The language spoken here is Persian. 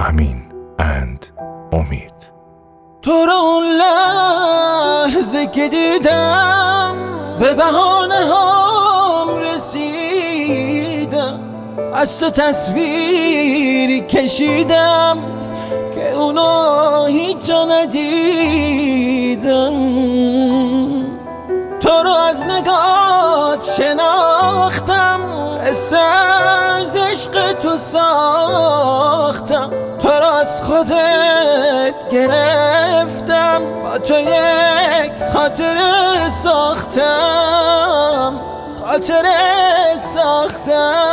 امین اند امید. تو رو اون لحظه که دیدم به بهانه هم رسیدم، از تو تصویری کشیدم که اونا هیچ جا ندیدم. تو رو از نگات شناختم، حس از عشق تو ساختم. تو رو از خودت گرفتم، با تو یک خاطره ساختم، خاطره ساختم.